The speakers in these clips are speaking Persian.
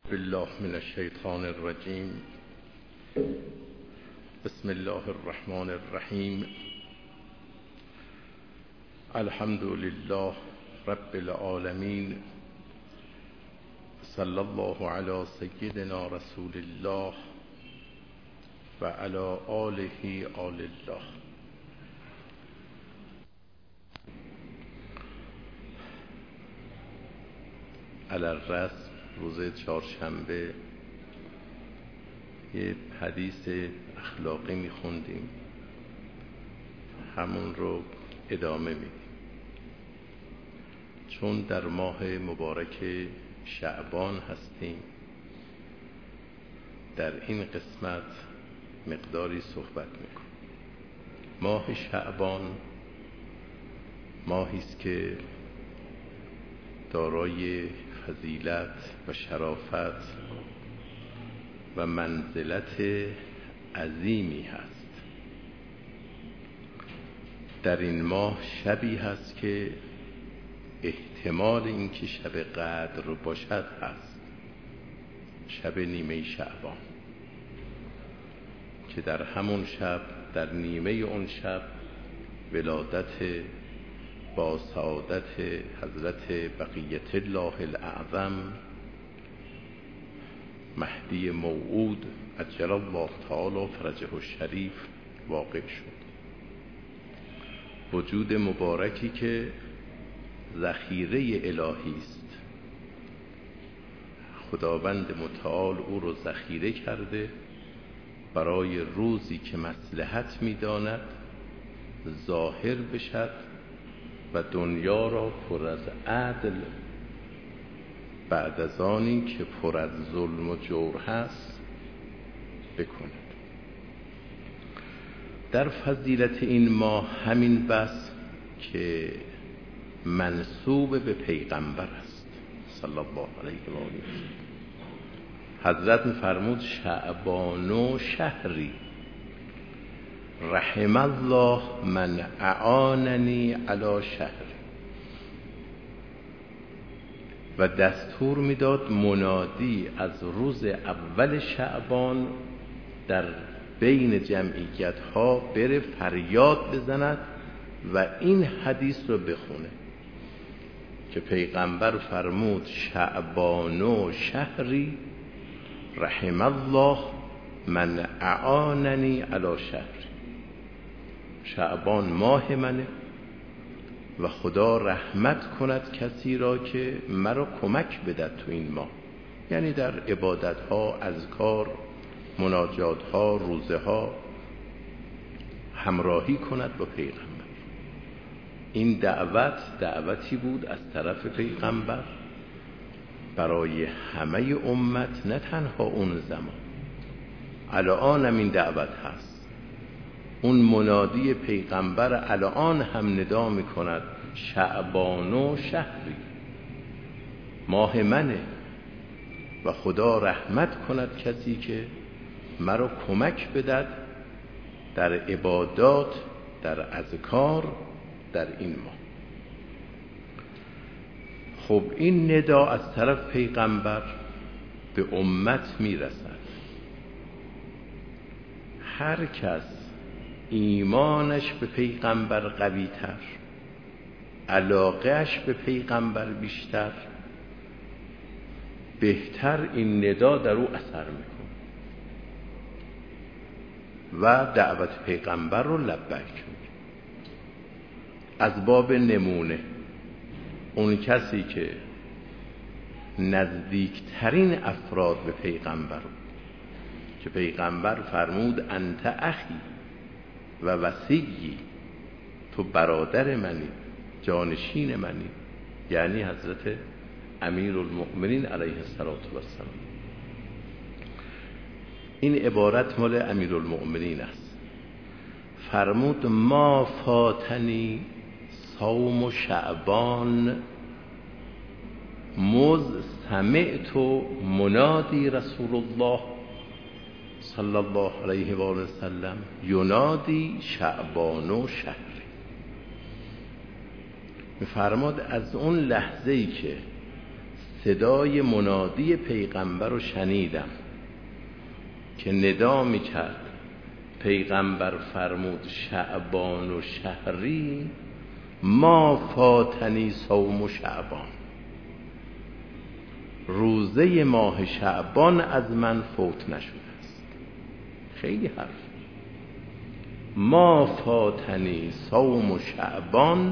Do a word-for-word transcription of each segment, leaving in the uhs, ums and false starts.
بالله من الشیطان الرجیم. بسم الله الرحمن الرحیم. الحمد لله رب العالمین. صلی الله علی سیدنا رسول الله و علی آله آل الله. علی الرسم روز چهارشنبه یه حدیث اخلاقی میخوندیم، همون رو ادامه میدیم. چون در ماه مبارک شعبان هستیم، در این قسمت مقداری صحبت میکنیم. ماه شعبان ماهی است که دارای فضیلت و شرافت و منزلت عظیمی هست. در این ماه شبی هست که احتمال اینکه شب قدر باشد هست، شب نیمه شعبان، که در همون شب، در نیمه اون شب، ولادت با سعادت حضرت بقیت الله الاعظم مهدی موعود عجل الله تعالی فرجه الشریف واقع شد. وجود مبارکی که ذخیره الهی است. خداوند متعال او رو ذخیره کرده برای روزی که مصلحت می‌داند ظاهر بشد و دنیا را پر از عدل بعد از آنی که پر از ظلم و جور هست بکند. در فضیلت این ماه همین بس که منسوب به پیغمبر است صلی الله علیه و آله. حضرت فرمود شعبان و شهری رحم الله من اعاننی علی شهر، و دستور میداد منادی از روز اول شعبان در بین جمعیت ها بره فریاد بزند و این حدیث رو بخونه که پیغمبر فرمود شعبان و شهری رحم الله من اعاننی علی شهر. شعبان ماه منه و خدا رحمت کند کسی را که مرا کمک بدد تو این ماه، یعنی در عبادت ها، اذکار، مناجات ها، روزه ها همراهی کند با پیغمبر. این دعوت دعوتی بود از طرف پیغمبر برای همه امت، نه تنها اون زمان. الان هم این دعوت هست. اون منادی پیغمبر الان هم ندا میکند شعبان و شهری، ماه منه و خدا رحمت کند کسی که مرا کمک بدد در عبادات، در اذکار در این ماه. خب این ندا از طرف پیغمبر به امت میرسد. هر کس ایمانش به پیغمبر قوی تر، علاقهش به پیغمبر بیشتر، بهتر این ندا در او اثر میکنه و دعوت پیغمبر رو لبیک میکنه. از باب نمونه، اون کسی که نزدیکترین افراد به پیغمبر، که پیغمبر فرمود انت اخی و وصیی، تو برادر منی، جانشین منی، یعنی حضرت امیرالمؤمنین علیه السلام. این عبارت مال امیرالمؤمنین است. فرمود ما فاتنی صوم شعبان مذ سمعت منادی رسول الله صلی الله علیه و آله و سلم ینادی شعبان و شهری. می‌فرماد از اون لحظه‌ای که صدای منادی پیغمبر رو شنیدم که ندا می کرد. پیغمبر فرمود شعبان و شهری ما فاتنی صوم شعبان، روزه ماه شعبان از من فوت نشده است. خیلی حرف. ما فاتنی صوم شعبان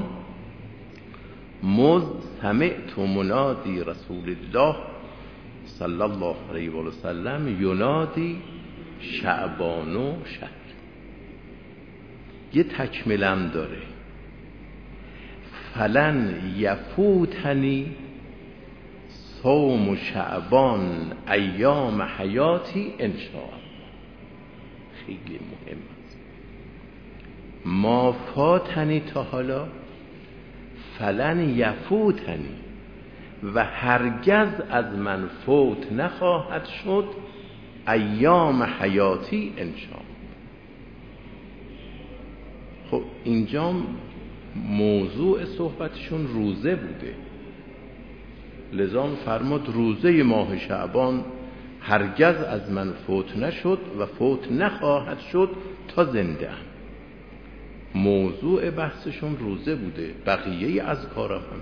مذ سمعت منادی رسول الله صلی الله علیه و سلم ینادی شعبان و شهر. یه تکملم داره. فلن یفوتنی صوم شعبان ایام حیاتی انشاءالله. خیلی مهم است. ما فاتنی تا حالا، فلن یفوتنی و هرگز از من فوت نخواهد شد ایام حیاتی انشاءالله. خب اینجا موضوع صحبتشون روزه بوده، لذا فرمود روزه ماه شعبان هرگز از من فوت نشد و فوت نخواهد شد تا زنده ام. موضوع بحثشون روزه بوده. بقیه اذکار هم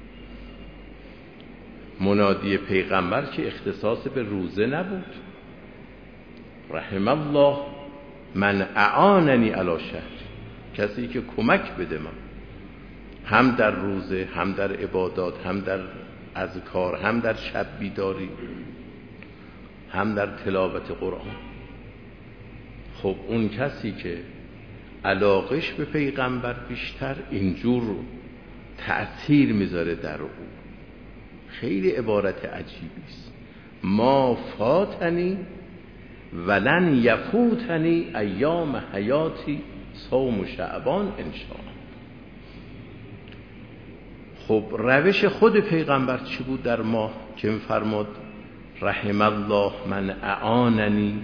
منادی پیغمبر که اختصاص به روزه نبود. رحم الله من اعاننی علی شهر، کسی که کمک بده من هم در روزه، هم در عبادات، هم در اذکار، هم در شب بیداری، هم در تلاوت قرآن. خب اون کسی که علاقش به پیغمبر بیشتر اینجور تأثیر میذاره در او. خیلی عبارت عجیبی است. ما فاتنی ولن یفوتنی ایام حیاتی صوم شعبان انشاءالله. خب روش خود پیغمبر چی بود در ماه که می‌فرماد رحم الله من اعاننی،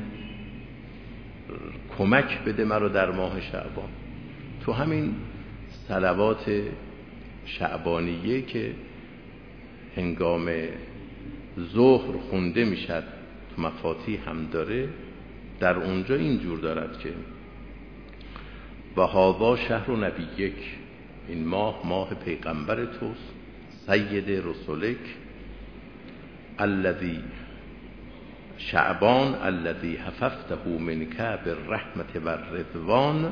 کمک بده مرا در ماه شعبان؟ تو همین صلوات شعبانیه که هنگام ظهر خونده میشد، تو مفاتیح هم داره، در اونجا اینجور دارد که و هذا شهر نبیک، این ماه ماه پیغمبر توست، سید رسولک، الذی شعبان الذی حففته منک بالرحمت و الرضوان.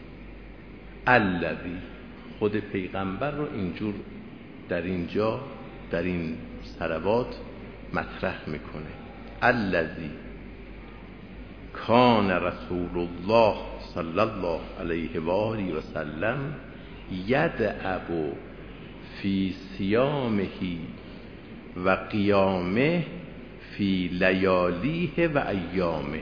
الذی خود پیغمبر رو اینجور در اینجا در این صلوات مطرح میکنه. الذی کان رسول الله صلی الله علیه و آله و سلم یدعب فی صیامه و قیامه فی لیالیه و ایامه.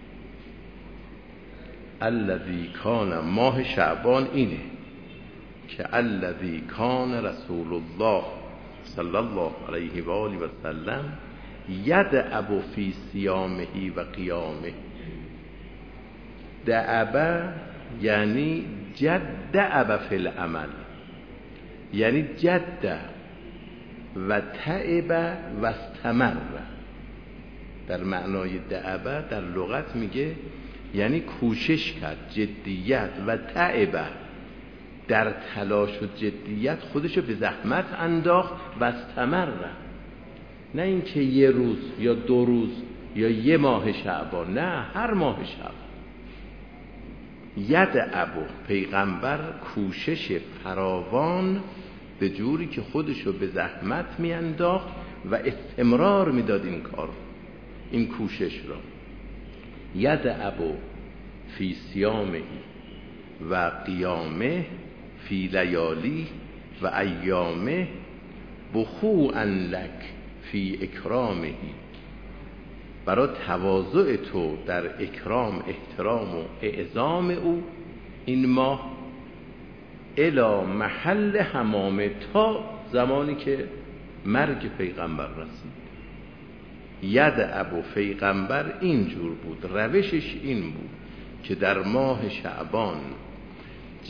الذی کان ماه شعبان اینه که الذی کان رسول الله صلی الله علیه و آله و سلم یدعب فی صیامه و قیامه. دعب یعنی جدعب فی العمل، یعنی جد و تعب و استمر. در معنای دعب در لغت میگه یعنی کوشش کرد، جدیت، و تعب در تلاش و جدیت خودشو به زحمت انداخت، و استمر، نه اینکه یه روز یا دو روز یا یه ماه شعبان، نه هر ماه شعبان. یدعب پیغمبر کوشش فراوان به جوری که خودشو به زحمت میانداخت و استمرار میداد این کار، این کوشش را. یدعب فی صیامه و قیامه فی لیالی و ایامه بخوعا لک فی اکرامه. برای تواضع تو در اکرام، احترام و اعظام او این ماه الی محل حمامه، تا زمانی که مرگ پیغمبر رسید. یدعب پیغمبر اینجور بود، روشش این بود که در ماه شعبان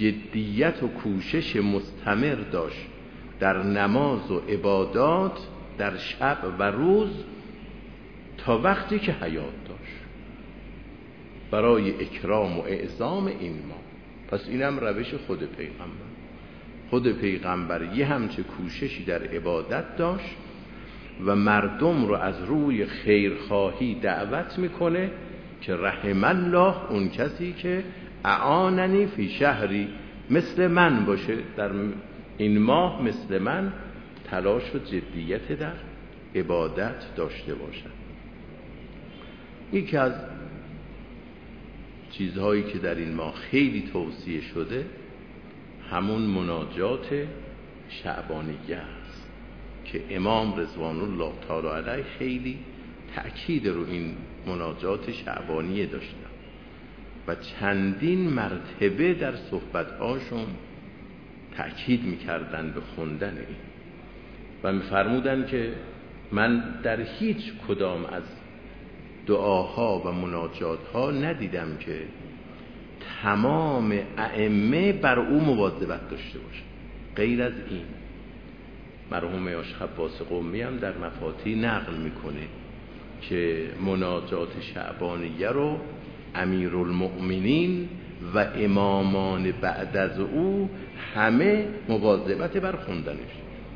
جدیت و کوشش مستمر داشت در نماز و عبادات در شب و روز تا وقتی که حیات داشت برای اکرام و اعظام این ماه. پس اینم روش خود پیغمبر. خود پیغمبر یه همچه کوششی در عبادت داشت و مردم رو از روی خیرخواهی دعوت میکنه که رحم الله اون کسی که اعاننی فی شهری، مثل من باشه در این ماه، مثل من تلاش و جدیت در عبادت داشته باشد. یکی از چیزهایی که در این ماه خیلی توصیه شده همون مناجات شعبانیه است که امام رضوان الله تعالی علیه خیلی تأکید رو این مناجات شعبانیه داشتن و چندین مرتبه در صحبت‌هاشون تأکید می‌کردن به خوندن این و می‌فرمودن که من در هیچ کدام از دعاها و مناجاتها ندیدم که تمام ائمه بر او مواظبت داشته باشه غیر از این. مرحوم عاشق عباس قمی هم در مفاتیح نقل میکنه که مناجات شعبانیه رو امیرالمؤمنین و امامان بعد از او همه مواظبت بر خوندنش.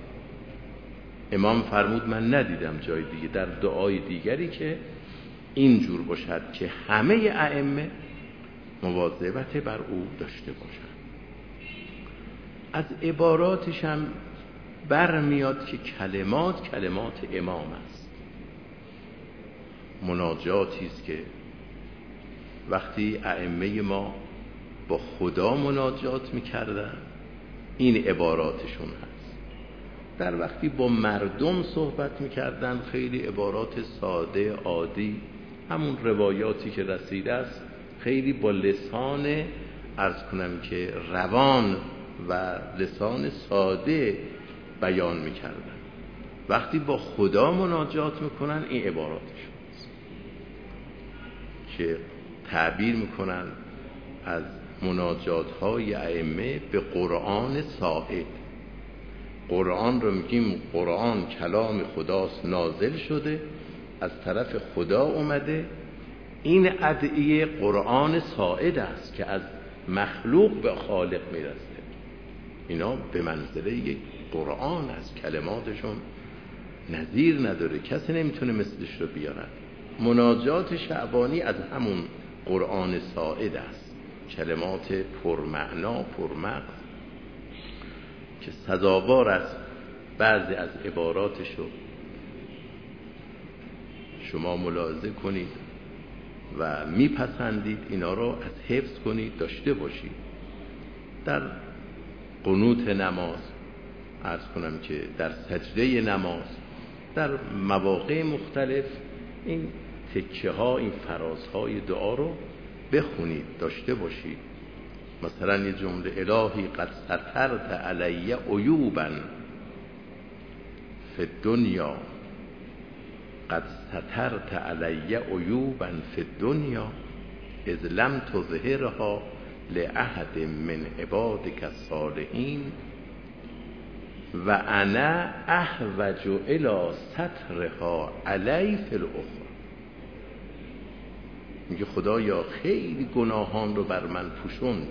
امام فرمود من ندیدم جای دیگه در دعای دیگری که اینجور باشد که همه ائمه مواظبت بر او داشته باشند. از عباراتش هم برمیاد که کلمات کلمات امام است. مناجاتی است که وقتی ائمه ما با خدا مناجات میکردن این عباراتشون هست. در وقتی با مردم صحبت میکردن خیلی عبارات ساده عادی، همون روایاتی که رسیده است خیلی با لسان عرض کنم که روان و لسان ساده بیان میکردن. وقتی با خدا مناجات میکنن این عباراتشون است که تعبیر میکنن از مناجات های ائمه به قرآن صاعد. قرآن رو میگیم قرآن کلام خداست، نازل شده از طرف خدا اومده. این ادعیه قرآن صاعد است که از مخلوق به خالق میرسه. اینا به منزله یک قرآن است، کلماتشون نظیر نداره، کسی نمیتونه مثلش رو بیارد. مناجات شعبانی از همون قرآن صاعد است، کلمات پرمعنا پرمغز که سزاوار است بعضی از عباراتشو شما ملاحظه کنید و میپسندید اینا رو از حفظ کنید داشته باشید. در قنوت نماز عرض کنم که در سجده نماز در مواقع مختلف این تکه ها این فراز های دعا رو بخونید داشته باشید. مثلا یه جمله الهی قد سترت علی عیوبا فی الدنیا، قد سترت علی عیوبا فی الدنیا اذ لم تظهرها لأحد من عبادک الصالحین و انا احوج الی سترها علی فی الاخرى. میگه خدایا خیلی گناهان رو بر من پوشوند،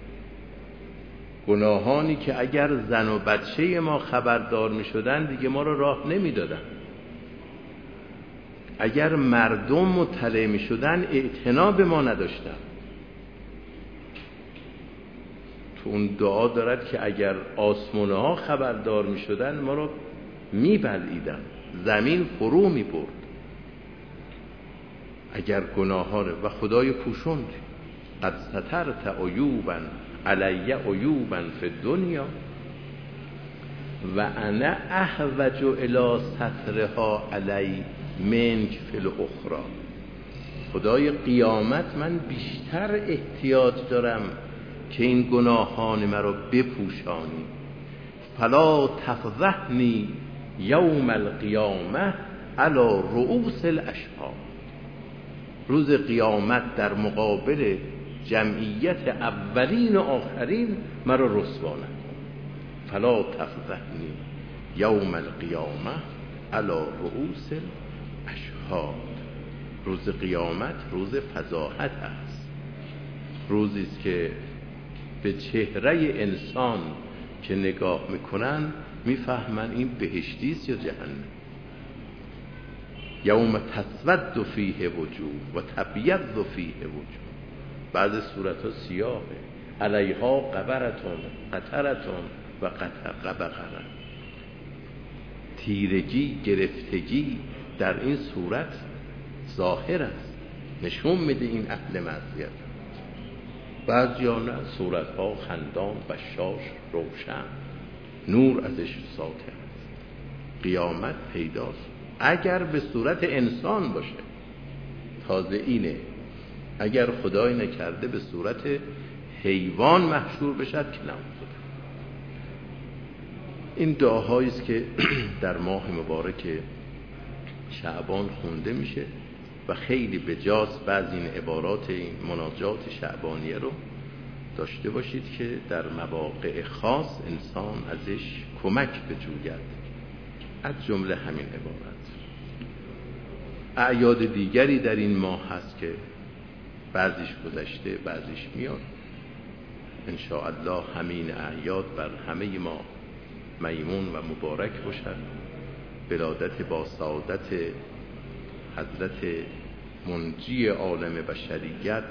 گناهانی که اگر زن و بچه ما خبردار می شدن دیگه ما رو راه نمی دادن، اگر مردم مطلع می شدن اعتنا به ما نداشتن. تو اون دعا دارد که اگر آسمانه ها خبردار می شدن ما رو می بلعیدن، زمین فرو می برد اگر گناه ها رو. و خدای پوشوند قد سترت عیوبا علی عیوبا فی الدنیا و انا احوج الی سترها علی منک فی الاخرى. خدای قیامت من بیشتر احتیاج دارم که این گناهان مرا بپوشانی. فلا تفضحنی یوم القیامه علی رؤوس الاشهاد. روز قیامت در مقابل جمعیت اولین و آخرین مرا رسوا نکن. فلا تفضحنی یوم القیامه علی رؤوس الاشهاد. روز قیامت روز فضاحت است، روزی است که به چهره انسان که نگاه میکنن میفهمن این بهشتی است یا جهنم. یوم تسود فیه وجوه و تبیض فیه وجوه. بعض صورت ها سیاهه، علیها قبرتون قطرتون و قبقره. تیرگی گرفتگی در این صورت ظاهر است، نشون میده این اهل معصیت. بعضیانه صورت ها خندان بشاش روشن، نور ازش ساطع است. قیامت پیداست اگر به صورت انسان باشه. تازه اینه اگر خدای نکرده به صورت حیوان محشور بشد که نموزد. این دعاهایی است که در ماه مبارک شعبان خونده میشه و خیلی بجاست بعضی این عبارات این مناجات شعبانیه رو داشته باشید که در مواقع خاص انسان ازش کمک بجوید، از جمله همین عبارت. اعیاد دیگری در این ماه هست که بعضیش گذشته بعضیش میاد. انشاءالله همین اعیاد بر همه ما میمون و مبارک باشد. ولادت با سعادت حضرت منجی عالم بشریت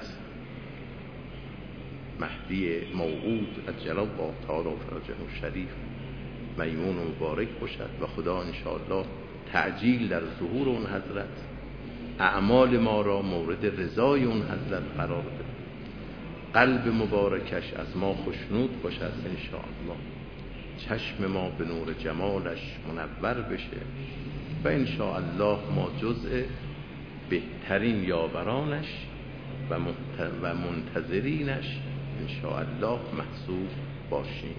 مهدی موعود عجل الله تعالی فرجه الشریف میمون و مبارک باشد و خدا انشاءالله تعجیل در ظهور اون حضرت، اعمال ما را مورد رضای اون حضرت قرار بده، قلب مبارکش از ما خوشنود باشد انشاءالله، چشم ما به نور جمالش منور بشه و انشاءالله ما جزء بهترین یاورانش و منتظرینش انشاءالله محسوب باشیم.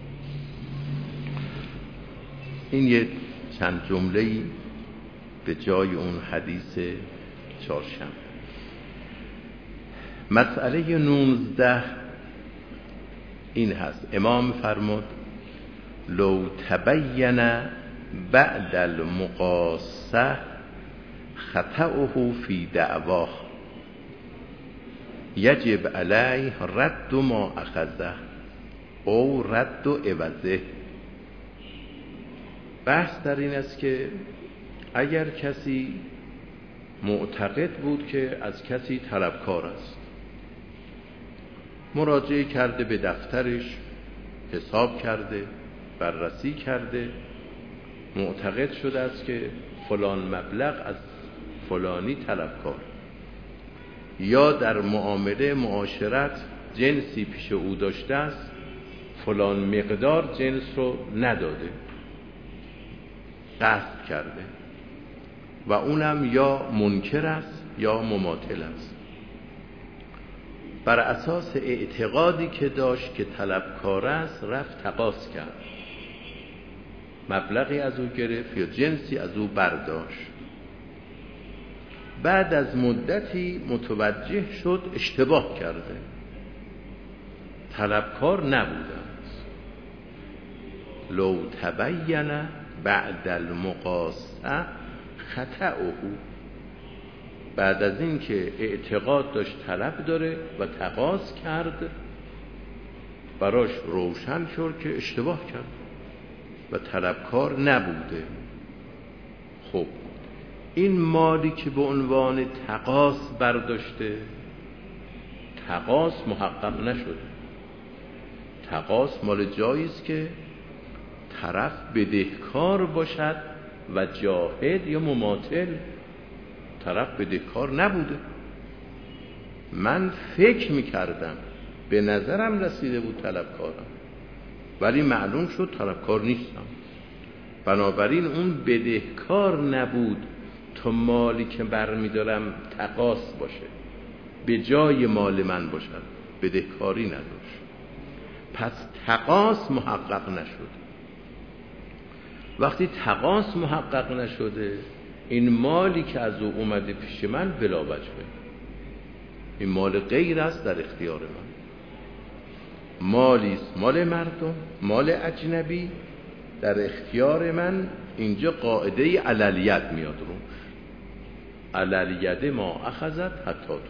این یه چند جمله‌ای به جای اون حدیث چهارشنبه. مسئله نوزده این هست. امام فرمود لو تبین بعد المقاصه خطأه فی دعواه یجب علیه رد ما اخذه او رد عوضه. بحث در این است که اگر کسی معتقد بود که از کسی طلبکار است، مراجعه کرده به دفترش، حساب کرده، بررسی کرده، معتقد شده است که فلان مبلغ از فلانی طلبکار، یا در معامله معاشرت جنسی پیش او داشته است، فلان مقدار جنس رو نداده، قصد کرده و اونم یا منکر است یا مماثل است. بر اساس اعتقادی که داشت که طلبکار است رفت تقاضا کرد، مبلغی از او گرفت یا جنسی از او برداشت. بعد از مدتی متوجه شد اشتباه کرده، طلبکار نبوده. لو تبین بعد المقاصه خطأه، بعد از این که اعتقاد داشت طلب داره و تقاضا کرد، براش روشن شد که اشتباه کرد و طلبکار نبوده. خب این مالی که به عنوان تقاضا برداشته، تقاضا محقق نشده. تقاضا مال جایی است که طرف بدهکار باشد و جاهد یا مماثل. طرف بدهکار نبوده، من فکر میکردم به نظرم رسیده بود طلبکارم، ولی معلوم شد طلبکار نیستم. بنابراین اون بدهکار نبود تا مالی که برمیدارم تقاضا باشه، به جای مال من باشد، بدهکاری نداشت. پس تقاضا محقق نشد. وقتی تقاضا محقق نشده، این مالی که از او اومده پیش من بلا وجهه، این مال غیر است در اختیار من، مالی است مال مردم، مال اجنبی در اختیار من اینجا قاعده علیت میاد رو، علیت ما اخذت حتی تو،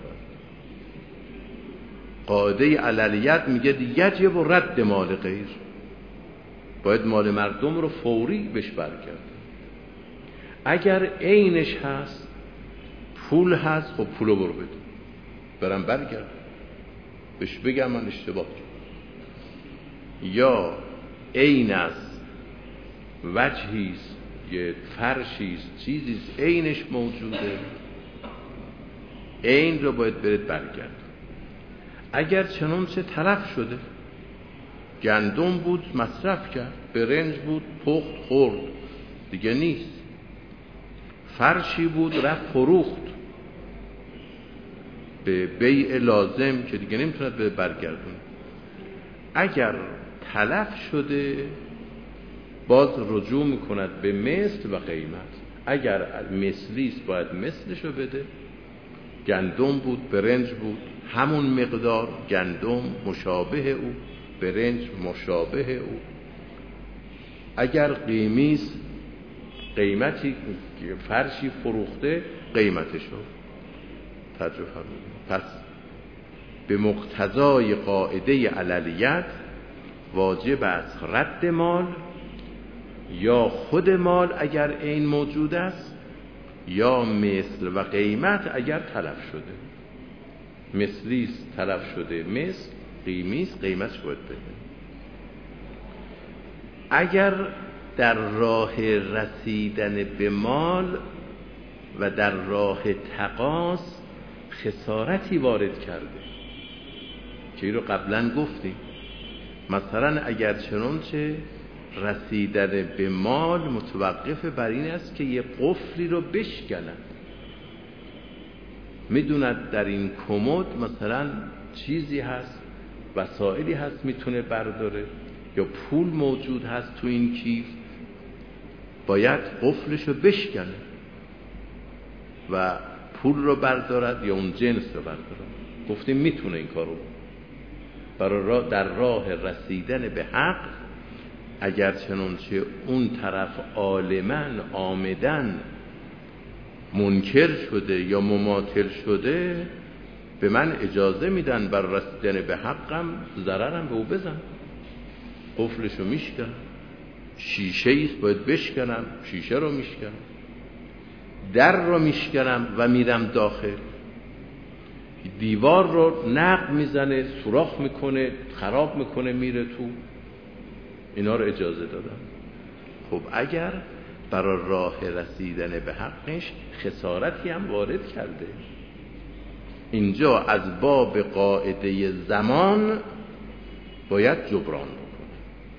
قاعده علیت میگه یجب و رد مال غیر، باید مال مردم رو فوری بهش برگرد. اگر عینش هست، پول هست، خب پولو برو بده، برم برگرد بهش بگم من اشتباه کردم. یا عین است، وجهیست، یه فرشیست، چیزیست عینش موجوده، عین رو باید برید برگرد. اگر چنانچه تلف شده، گندم بود مصرف کرد، برنج بود پخت خورد دیگه نیست، فرشی بود رفت فروخت به بیع لازم که دیگه نمیتوند به برگردونه. اگر تلف شده باز رجوع میکند به مثل و قیمت. اگر مثلیست باید مثلشو بده، گندم بود برنج بود همون مقدار، گندم مشابه او، برنج مشابه او. اگر قیمیست، قیمتی فرشی فروخته قیمتشو تجربه فرمودیم. پس به مقتضای قاعده علیت واجب است رد مال، یا خود مال اگر این موجود است، یا مثل و قیمت اگر تلف شده. مثلیست تلف شده مثل، قیمیست قیمتش باید بده. اگر در راه رسیدن به مال و در راه تقاص خسارتی وارد کرده که این رو قبلا گفتیم، مثلا اگر چنانچه رسیدن به مال متوقف بر این است که یه قفلی رو بشکنن، میدوند در این کمد مثلا چیزی هست، وسایلی هست میتونه برداره، یا پول موجود هست تو این کیف، باید قفلش رو بشکنه و پول رو بردارد یا اون جنس رو بردارد. گفتیم میتونه این کارو برای راه در راه رسیدن به حق. اگر چنانچه اون طرف عالماً آمدن منکر شده یا مماثل شده، به من اجازه میدن بر رسیدن به حقم ضررم به او بزن، قفلشو میشکنم، شیشه ایست باید بشکنم، شیشه رو میشکنم، در رو میشکنم و میرم داخل، دیوار رو نقب میزنه سوراخ میکنه خراب میکنه میره تو، اینا رو اجازه دادم. خب اگر برای راه رسیدن به حقش خسارتی هم وارد کرده، اینجا از باب قاعده زمان باید جبران بکنه.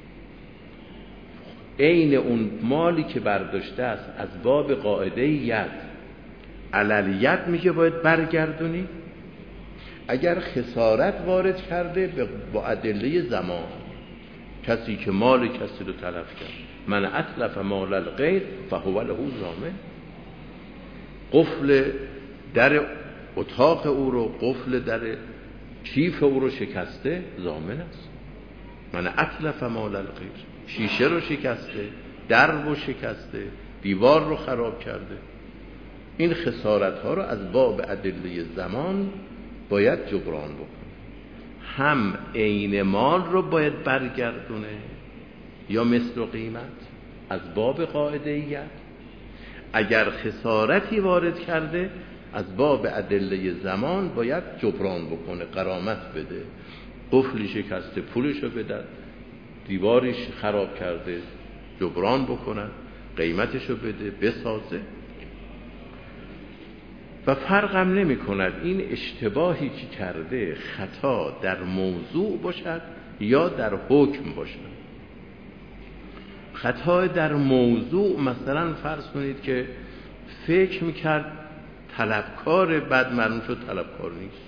عین اون مالی که برداشته است از باب قاعده ید علیت میگه باید برگردونی. اگر خسارت وارد کرده با ادله زمان، کسی که مال کسی رو تلف کرد، من اتلف مال الغیر فهو له ضامن، قفل در اتاق او رو، قفل در کیف او رو شکسته، ضامن است. من اتلف مال الغیر، شیشه رو شکسته، در رو شکسته، دیوار رو خراب کرده، این خسارت ها رو از باب ادله زمان باید جبران بکنه. هم عین مال رو باید برگردونه یا مثل و قیمت از باب قاعده‌ایت. اگر خسارتی وارد کرده از باب ادله زمان باید جبران بکنه، غرامت بده، قفلی شکسته پولشو بده، دیواریش خراب کرده جبران بکنه، قیمتشو بده بسازه. و فرقم نمی کند این اشتباهی که کرده خطا در موضوع باشد یا در حکم باشد. خطا در موضوع مثلا فرض کنید که فکر میکرد طلبکار، بعد معلوم شد طلبکار نیست.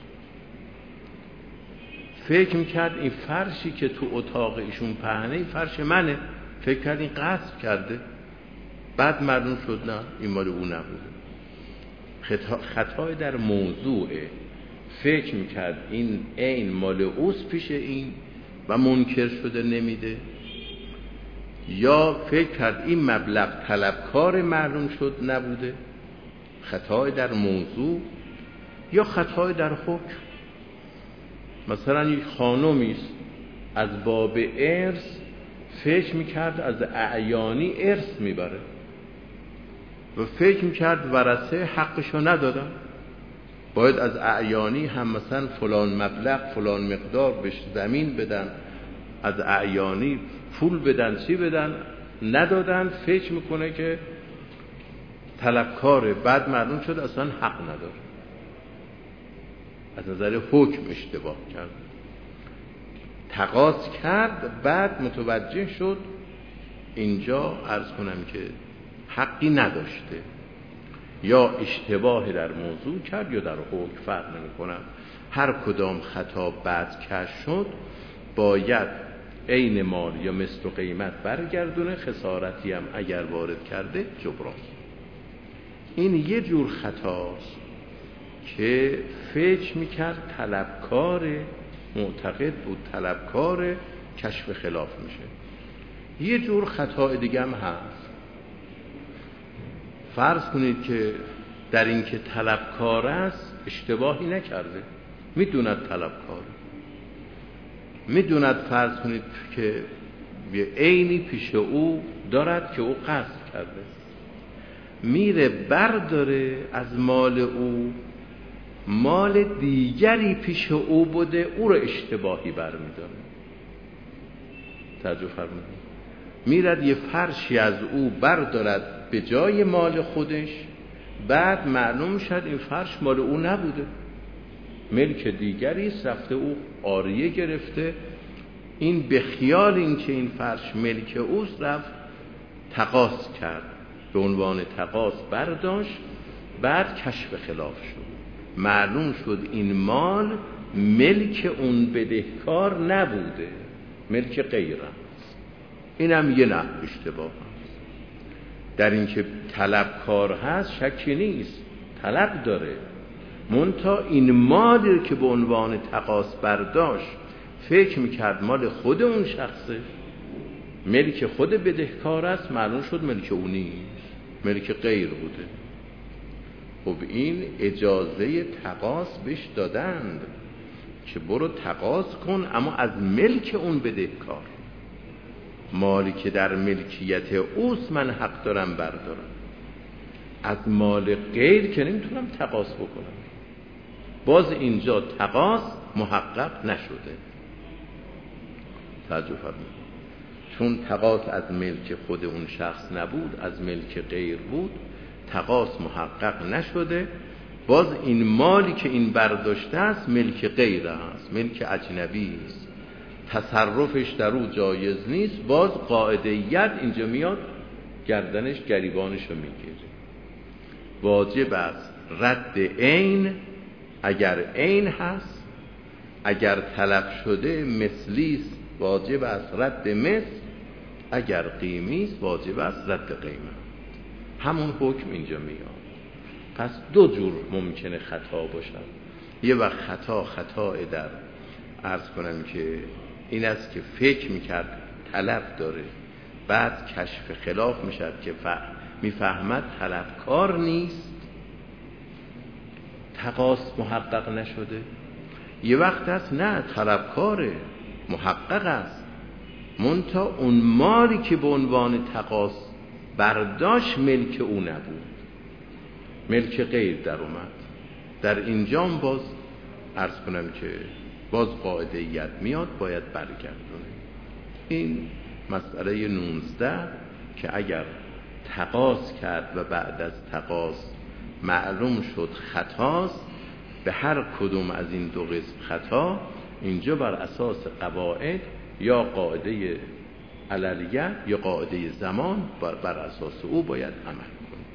فکر میکرد این فرشی که تو اتاق ایشون پهنه این فرش منه، فکر کرد این غصب کرده، بعد معلوم شد نه این مال او نبوده. خطا خطای در موضوع، فکر میکرد این عین مال اوست پیش این و منکر شده نمیده، یا فکر کرد این مبلغ طلبکار معلوم شد نبوده، خطای در موضوع یا خطای در حکم. مثلا یک خانومی است از باب ارث فکر میکرد از اعیانی ارث میبره و فکر میکرد ورثه حقشو ندادن، باید از اعیانی هم مثلا فلان مبلغ فلان مقدار بهش زمین بدن، از اعیانی پول بدن، چی بدن، ندادن، فکر میکنه که طلبکاره. بعد معلوم شد اصلا حق نداره، از نظر حکم اشتباه کرد، تقاضا کرد، بعد متوجه شد اینجا عرض کنم که حقی نداشته، یا اشتباه در موضوع کرد یا در حکم، فرق نمی کنم. هر کدام خطا بعد کشف شد باید عین مال یا مثل و قیمت برگردونه، خسارتی هم اگر وارد کرده جبران. این یه جور خطاست که فکر میکرد طلبکار، معتقد بود طلبکار، کشف خلاف میشه. یه جور خطا دیگه هم هست، فرض کنید که در این که طلبکار است اشتباهی نکرده، میدوند طلبکاره، میدوند فرض کنید که یه عینی پیش او دارد که او قصد کرده، میره برداره از مال او مال دیگری پیش او بوده، او رو اشتباهی برمیداره. توجه فرمودید؟ میرد یه فرشی از او بردارد به جای مال خودش، بعد معلوم شد این فرش مال او نبوده، ملک دیگری است، رفته او عاریه گرفته. این به خیال این که این فرش ملک اوست رفت تقاضا کرد، به عنوان تقاضا برداشت، بعد کشف خلاف شد، معلوم شد این مال ملک اون بدهکار نبوده، ملک غیر است. اینم یه نه اشتباه هست. در این که طلبکار هست شکی نیست، طلب داره، منتها این مالی که به عنوان تقاضا برداشت فکر میکرد مال خود اون شخصه، ملک خود بدهکار است، معلوم شد ملک اون نیست، ملک غیر بوده. خب این اجازه تقاضا بهش دادند که برو تقاضا کن، اما از ملک اون بدهکار، مالی که در ملکیت اوست من حق دارم بردارم، از مال غیر که نمیتونم تقاضا بکنم. باز اینجا تقاضا محقق نشده. توجه فرمایید، چون تقاضا از ملک خود اون شخص نبود، از ملک غیر بود، تقاضا محقق نشده. باز این مالی که این برداشته است ملک غیر است، ملک اجنبی است، تصرفش در او جایز نیست. باز قاعده ید اینجا میاد، گردنش گریبانش رو میگیره. واجب است رد عین اگر عین هست، اگر طلب شده مثلی است واجب است رد مثل، اگر قیمی است واجب است رد قیمت. همون حکم اینجا میاد. پس دو جور ممکنه خطا باشن. یه وقت خطا خطا در عرض کنم که این است که فکر میکرد طلب داره، بعد کشف خلاف میشد که میفهمد طلبکار نیست، تقاضا محقق نشده. یه وقت هست نه طلبکاره، محقق است، منتها اون مالی که به عنوان تقاضا برداشت ملک او نبود، ملک غیر در اومد. در اینجام باز عرض کنم که باز قاعده ید میاد، باید برگردونه. این مسئله نوزده که اگر تقاضا کرد و بعد از تقاضا معلوم شد خطاست، به هر کدوم از این دو قسم خطا، اینجا بر اساس قواعد یا قاعده علیه یا قاعده زمان بر, بر اساس او باید عمل کنیم.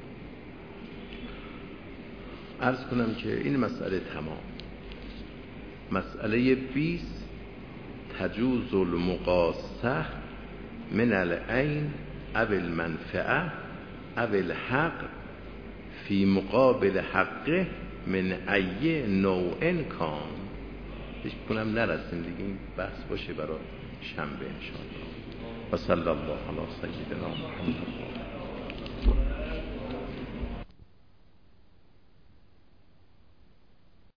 عرض کنم که این مسئله تمام. مسئله بیست، تجوز المقاصه من العین او المنفعه او الحق فی مقابل حقه من ای نوع کان. هیچ کنم نرسیم دیگه، این بحث باشه برای شنبه انشاءالله. و صلی الله علی سیدنا محمد.